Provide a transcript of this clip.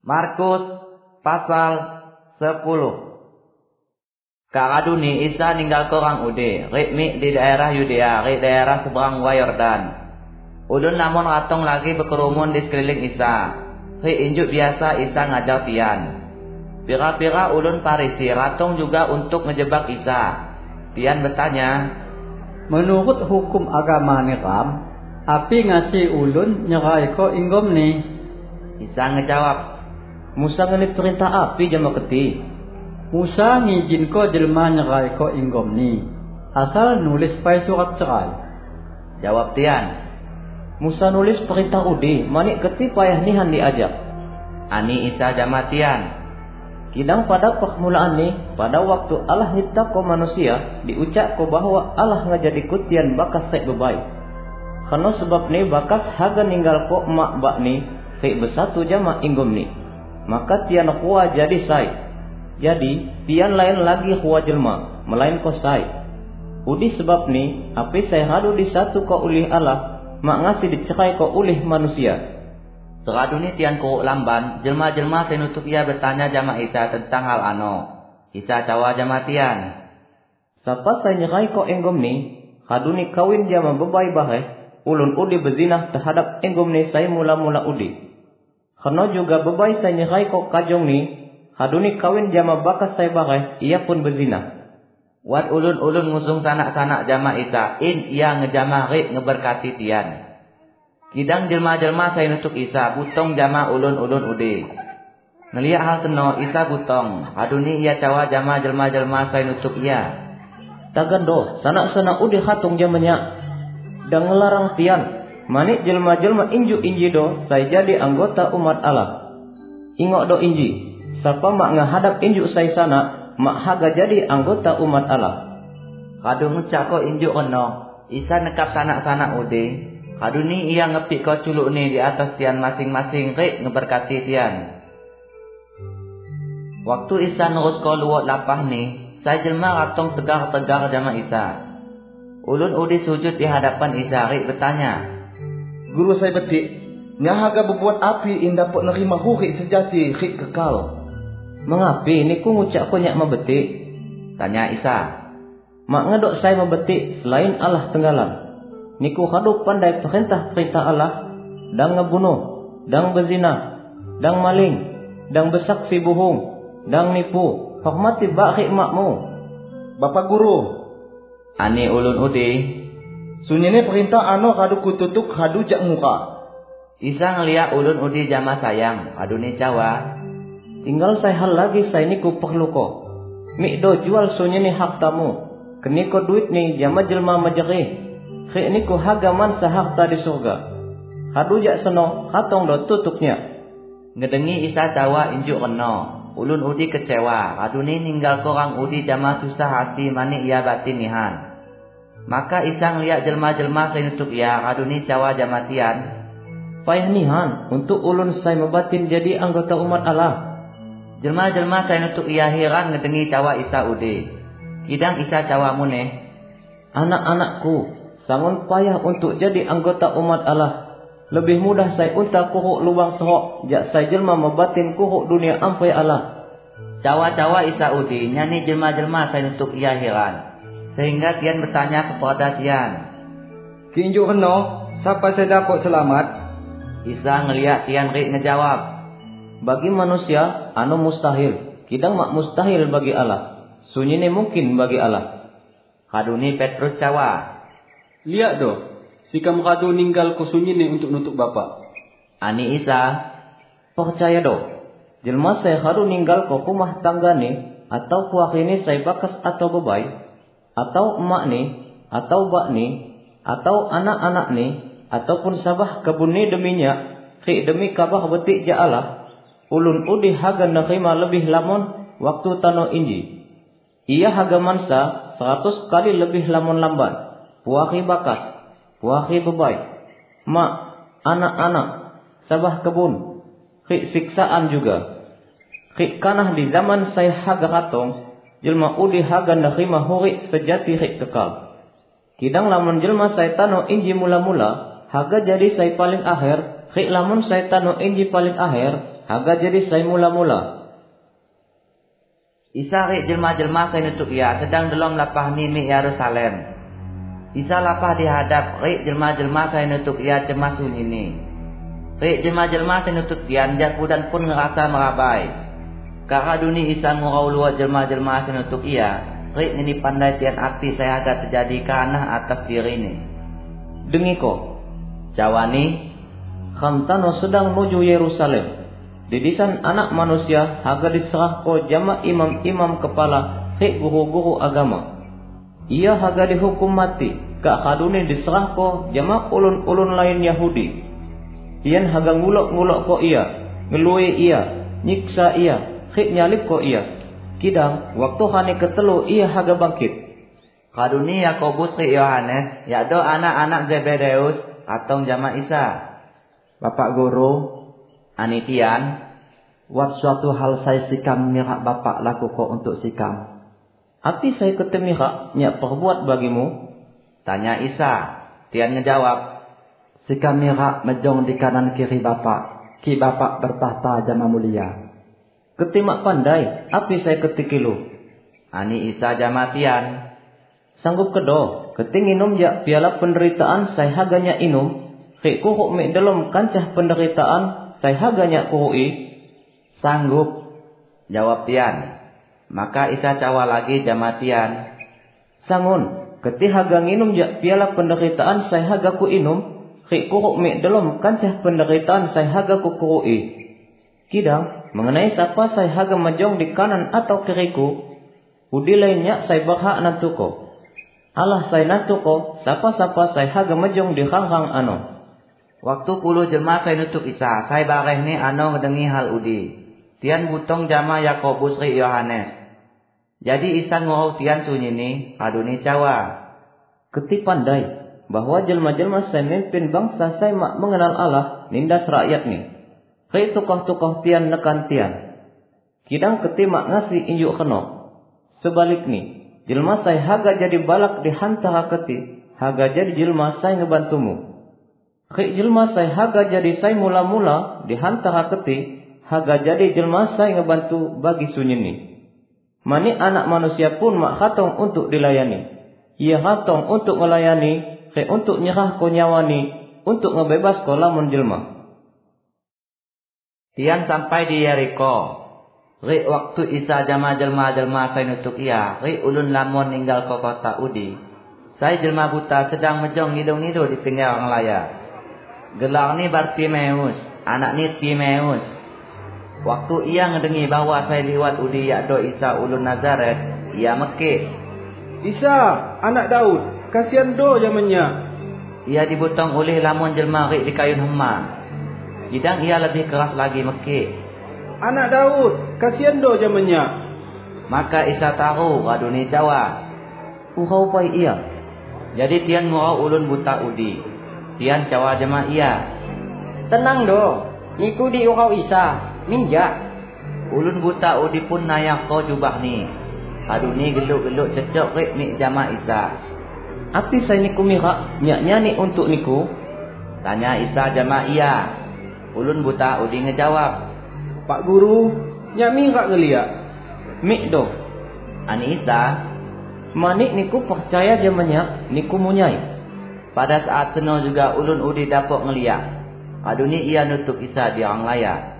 Markus pasal 10. Karaduni Isa ninggal korang ude, rikmi di daerah Yudea, rik daerah seberang Wa Yordan. Ulun namun ratong lagi berkerumun di sekeliling Isa. Rik injuk biasa Isa ngajar pian. Pira-pira ulun Farisi ratong juga untuk ngejebak Isa. Pian bertanya, menurut hukum agama Niram, api ngasih ulun nyerai ko inggom ni? Isa ngejawab, Musa ngeni perintah api jama keti. Musa ngijin ko jelma nyerai ko inggom ni, asal nulis pai surat cerai. Jawab tian, Musa nulis perintah udi, manik keti payah nihan diajak. Ani Isa jama tian, kidang pada permulaan ni, pada waktu Allah nyipta ko manusia, diucap ko bahwa Allah ngajadi kutian bakas tek bebai. Karena sebab ni bakas haga ninggal ko emak bak ni, tek besatu jama inggom ni. Maka tian kuah jadi sai. Jadi tian lain lagi kuah jelma, melain ko sai. Udi sebab ni, api saya hadu di satu ko ulih Allah, mak ngasih dicerai ko ulih manusia. Seradu ni tian ko lamban, jelma-jelma senutuk ia bertanya jama Isa tentang hal ano. Isa cawa jama tian, sapa saya nyerai ko enggom ni, hadu ni kawin jama bebai bahe, ulun udi bezinah terhadap enggom ni saya mula-mula udi. Karena juga bebai saya nyerai ko kajong ni, haduni kawin jama bakas saya bagai, ia pun berzina. Wat ulun-ulun ngusung sanak-sanak jama Isa, ia ngejama rik ngeberkati tian. Kidang jelma-jelma saya nutuk Isa, butong jama ulun-ulun ude. Ngeliat hal teno, Isa butong, haduni ia cawa jama jelma-jelma saya nutuk ia. Tagando, sanak-sanak ude hatung jamanya, dan ngelarang tian. Manik jelma-jelma inju inji do, saya jadi anggota umat Allah. Ingok do inji, siapa mak ngahadap inju saya sana, mak haga jadi anggota umat Allah. Kadung ngecak ko inju ono, Isa nekap sanak-sanak ude. Kaduni ia ngepik ko culuk ni di atas tian masing-masing, rik ngeberkati tian. Waktu Isa nurut ko luwak lapah ni, saya jelma ratong tegar-tegar jama Isa. Ulun ude sujud di hadapan Isa, rik bertanya, Guru saya betik, nyahaga berbuat api in dapat nerima huri sejati hik kekal. Mengapi niku ngucap ko nyak mebetik? Tanya Isa. Mak ngedok saya mebetik selain Allah tenggalan. Niku hadu pandai perintah-perintah Allah, dang ngebunuh, dang berzina, dang maling, dang bersaksi bohong, dang nipu, hormati bak makmu. Bapak Guru, ani ulun udi, sunyene perintah ano kadu kututuk hadu jak muka. Isa ngeliat ulun udi jama sayang, aduni cawa. Tinggal saya hal lagi saya niku perlu ko. Mik do jual sunyene hak tamu. Keniko duit ni jama jelma majeri. Khik niku hagaman sahakta di surga. Hadu jak seno, hatong do tutuknya. Ngedengi Isa cawa injuk reno. Ulun udi kecewa, aduni ninggal korang udi jama susah hati manik ia batin nihan. Maka Isa ngeliat jelma-jelma saya nutuk ia, kaduni cawa jamatian. Payah nihan untuk ulun saya membatin jadi anggota umat Allah. Jelma-jelma saya nutuk ia heran ngedengi cawa Isa ude. Kidang Isa cawa muneh, anak-anakku, sangun payah untuk jadi anggota umat Allah. Lebih mudah saya unta kuhuk lubang serok, jak saya jelma membatin kuhuk dunia ampai Allah. Cawa-cawa Isa ude, nyani jelma-jelma saya nutuk ia heran. Sehingga tian bertanya kepada tian, Kinju heno, siapa saya dapat selamat? Isa ngeliat tian rik ngejawab, bagi manusia anu mustahil, kidang mak mustahil bagi Allah. Sunyi ni mungkin bagi Allah. Kaduni Petrus cawa, lihat do, sikam kadu ninggal ku sunyi ni untuk nutuk Bapak. Ani Isa, percaya do, jelma saya kadu ninggal ku rumah tangga ni, atau puak ini saya bakas atau bebai, atau emak ni, atau bak ni, atau anak-anak ni, ataupun sabah kebun ni deminya, khik demi kabah betik ja Allah, ulun udi haga nerima lebih lamun waktu tano inji. Ia haga mansa 100 kali lebih lamun lamban, puahi bakas, puahi bebai, mak, anak-anak, sabah kebun, khik siksaan juga. Khik kanah di zaman saya haga ratong, jelma udi haga nerima huri sejati hik kekal. Kidang lamun jelma saya tano inji mula-mula, haga jadi saya paling akhir, hik lamun saya tano inji paling akhir, haga jadi sai mula-mula. Isa rik jelma-jelma sai nutuk ia sedang delom lapah ni mi Yerusalem. Isa lapah dihadap rik jelma-jelma sai nutuk ia cemas sunyi ni. Rik jelma-jelma sai nutuk dian jakudan pun ngerasa merabai. Kara duni Isa ngurau luat jelma-jelma sai nutuk ia. Rik ini pandai tian arti saya agak terjadi kanah atas diri ni. Dengiko, jawani, khamtano sedang menuju Yerusalem. Didisan anak manusia haga diserah ko jama imam-imam kepala rik guru-guru agama. Ia haga dihukum mati. Kak kaduni diserah ko jama ulun-ulun lain Yahudi. Tian haga ngulok-ngulok ko ia, ngelui ia, nyiksa ia, rik nyalip ko ia. Kidang waktu hari ketelu ia haga bangkit. Kaduni Yakobus ri Yohanes yakdo anak-anak Zebedeus atong jama Isa. Bapak guru, anitian, wat suatu hal saya sikam mirak bapak laku ko untuk sikam. Api saya ketemirak nyak perbuat bagimu? Tanya Isa. Tian ngejawab, sikam mirak mejong di kanan kiri bapak, ki bapak bertahta jama mulia. Ketimak pandai, api saya ketikilu. Ani Isa jamatian. Sanggup kedo, keting inum jak piala penderitaan saya haganya inum. Rik kuhuk mek dalam kancah penderitaan saya haganya kuhui. Sanggup, jawab tian. Maka Isa cawa lagi jamatian. Sangun, ketih haga nginum jak piala penderitaan saya haga ku inum. Rik kuhuk mek dalam kancah penderitaan saya haga ku kuhui. Kidang, mengenai siapa saya haga majong di kanan atau kiriku, udi lainnya saya berhak nantuko. Allah saya nantuko, siapa-siapa saya haga majong di hang-hang ano. Waktu 10 jelma saya nutuk Isa, saya bareh ni ano ngedengi hal udi. Tian butong jama Yakobus ri Yohanes. Jadi Isa ngurau tian sunyi ni, kaduni cawa. Keti pandai, bahwa jelma-jelma saya mimpin bangsa saya mak mengenal Allah, nindas rakyat ni. Kei tukah-tukah tian nekan tian. Kidang keti mak ngasih injuk keno. Sebalik ni, jelma saya haga jadi balak di hantara keti, haga jadi jelma saya ngebantumu. Kei jelma saya haga jadi saya mula-mula di hantara keti, haga jadi jelma saya ngebantu bagi sunyi ni. Mani anak manusia pun mak hatong untuk dilayani. Ia hatong untuk melayani, kei untuk nyerah ko nyawani, untuk ngebebas ko lamun jelma. Tian sampai di Yeriko. Rik waktu Isa jama jelma-jelma saya nutuk ia. Rik ulun lamun ninggal ke kota udi. Saya jelma buta sedang mejong ngidung-ngidung di pinggir ngelaya. Gelar ni Bartimeus, anak ni Timeus. Waktu ia ngedengi bahwa saya liwat udi yakdo Isa ulun Nazaret, ia mekik. Isa, anak Daud, kasihan do zamannya. Ia dibutong oleh lamun jelma rik di kayun hema. Hidang ia lebih keras lagi mekik. Anak Daud, kasihan do zamannya. Maka Isa tahu kaduni cawa. Urau pai ia. Jadi tian ngurau ulun buta udi. Tian cawa jema ia. Tenang do, niku di urau Isa, minjak. Ulun buta udi pun nayak ko jubah ni. Kaduni geluk-geluk cecok rik mik jama Isa. Api saya niku mirak nyak-nyani untuk niku? Tanya Isa jama ia. Ulun buta udi ngejawab, Pak guru, nyak mirak ngeliat. Mik do. Ani Isa, manik niku percaya jamannya niku munyai. Pada saat seno juga ulun udi dapok ngeliat. Kaduni ia nutuk Isa di orang layak.